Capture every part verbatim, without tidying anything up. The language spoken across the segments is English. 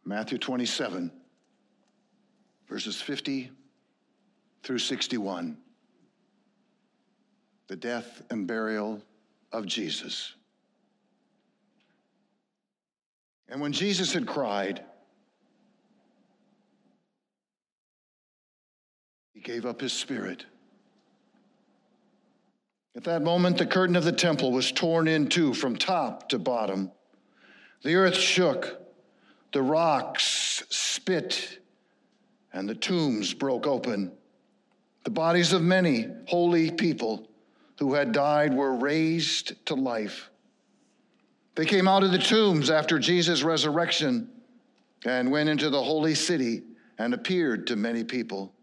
Matthew twenty-seven, verses fifty through sixty-one. The death and burial of Jesus. And when Jesus had cried, he gave up his spirit. At that moment, the curtain of the temple was torn in two from top to bottom. The earth shook, the rocks spit, and the tombs broke open. The bodies of many holy people who had died were raised to life. They came out of the tombs after Jesus' resurrection and went into the holy city and appeared to many people.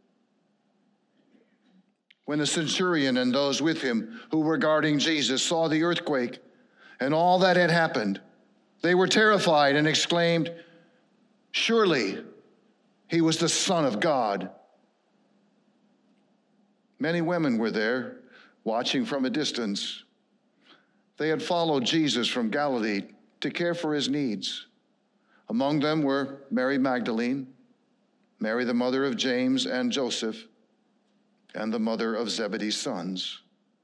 When the centurion and those with him who were guarding Jesus saw the earthquake and all that had happened, they were terrified and exclaimed, "Surely he was the Son of God." Many women were there, watching from a distance. They had followed Jesus from Galilee to care for his needs. Among them were Mary Magdalene, Mary the mother of James and Joseph, and the mother of Zebedee's sons.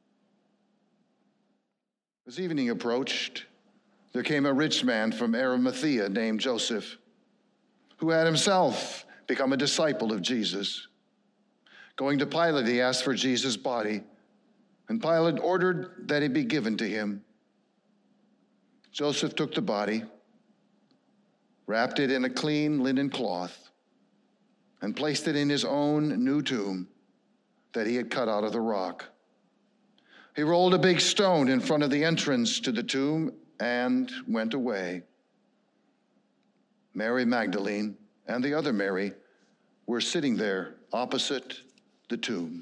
As evening approached, there came a rich man from Arimathea named Joseph, who had himself become a disciple of Jesus. Going to Pilate, he asked for Jesus' body, and Pilate ordered that it be given to him. Joseph took the body, wrapped it in a clean linen cloth, and placed it in his own new tomb that he had cut out of the rock. He rolled a big stone in front of the entrance to the tomb and went away. Mary Magdalene and the other Mary were sitting there opposite the tomb.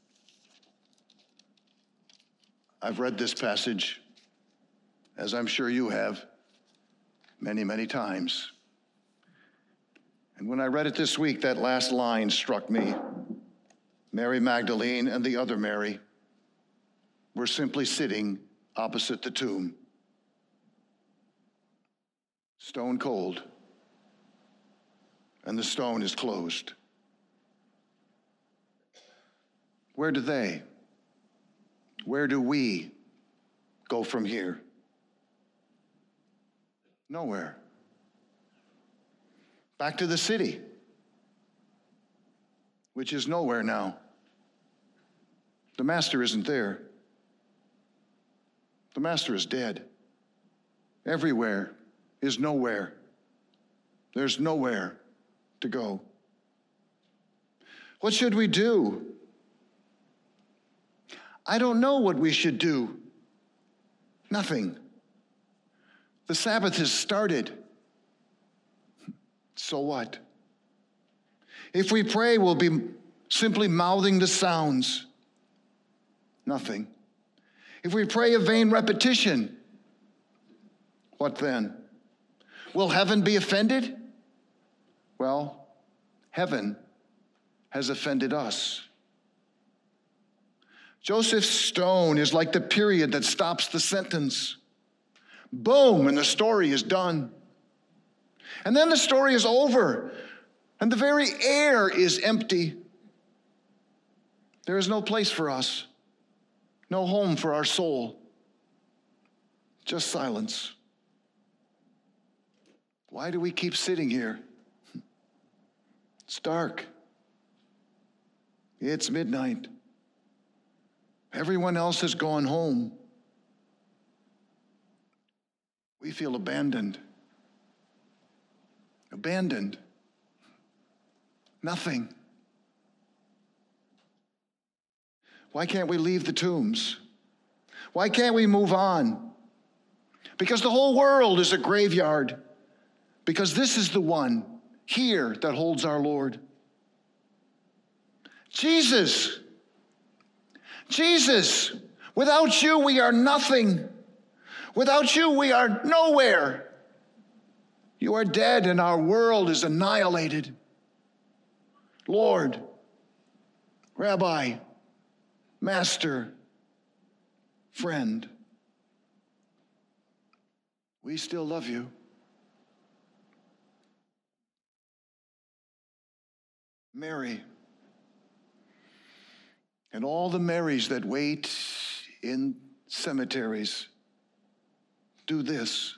I've read this passage, as I'm sure you have, many, many times. And when I read it this week, that last line struck me. Mary Magdalene and the other Mary were simply sitting opposite the tomb, stone cold, and the stone is closed. Where do they, where do we go from here? Nowhere. Back to the city, which is nowhere now. The master isn't there. The master is dead. Everywhere is nowhere. There's nowhere to go. What should we do? I don't know what we should do. Nothing. The Sabbath has started. So what? If we pray, we'll be simply mouthing the sounds. Nothing. If we pray a vain repetition, what then? Will heaven be offended? Well, heaven has offended us. Joseph's stone is like the period that stops the sentence. Boom, and the story is done. And then the story is over, and the very air is empty. There is no place for us, no home for our soul, just silence. Why do we keep sitting here? It's dark. It's midnight. Everyone else has gone home. We feel abandoned. Abandoned. Nothing. Why can't we leave the tombs? Why can't we move on? Because the whole world is a graveyard. Because this is the one here that holds our Lord. Jesus. Jesus. Without you, we are nothing. Without you, we are nowhere. You are dead and our world is annihilated. Lord, Rabbi, Master, friend, we still love you. Mary, and all the Marys that wait in cemeteries, do this.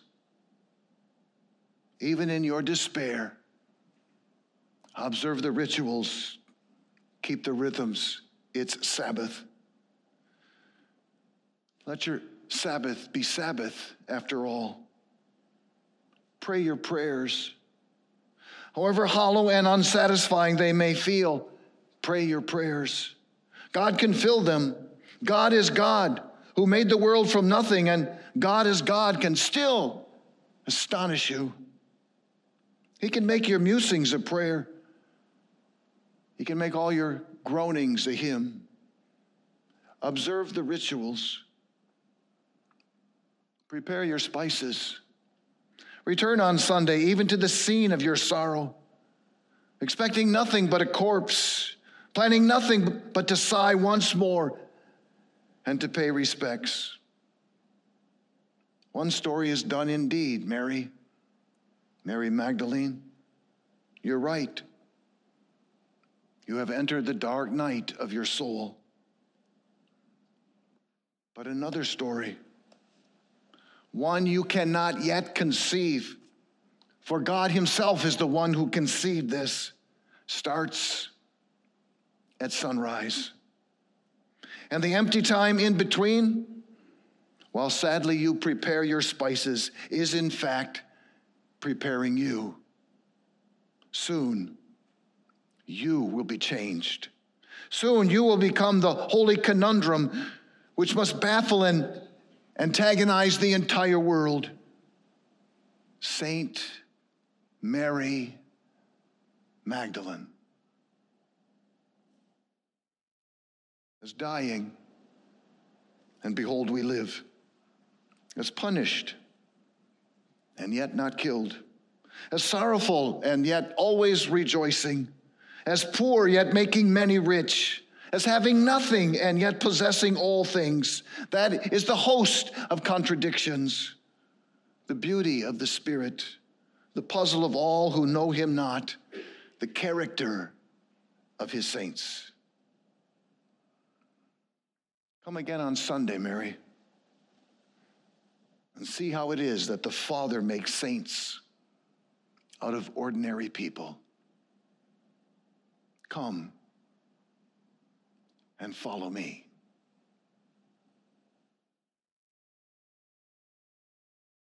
Even in your despair, observe the rituals, keep the rhythms. It's Sabbath. Let your Sabbath be Sabbath after all. Pray your prayers. However hollow and unsatisfying they may feel, pray your prayers. God can fill them. God is God who made the world from nothing, and God as God can still astonish you. He can make your musings a prayer. He can make all your groanings a hymn. Observe the rituals. Prepare your spices. Return on Sunday, even to the scene of your sorrow, expecting nothing but a corpse, planning nothing but to sigh once more and to pay respects. One story is done indeed, Mary. Mary Magdalene, you're right. You have entered the dark night of your soul. But another story, one you cannot yet conceive, for God himself is the one who conceived this, starts at sunrise. And the empty time in between, while sadly you prepare your spices, is in fact preparing you. Soon, you will be changed. Soon, you will become the holy conundrum which must baffle and antagonize the entire world. Saint Mary Magdalene is dying, and behold, we live. As punished, and yet not killed. As sorrowful, and yet always rejoicing. As poor, yet making many rich. As having nothing, and yet possessing all things. That is the host of contradictions. The beauty of the Spirit. The puzzle of all who know him not. The character of his saints. Come again on Sunday, Mary. And see how it is that the Father makes saints out of ordinary people. Come and follow me.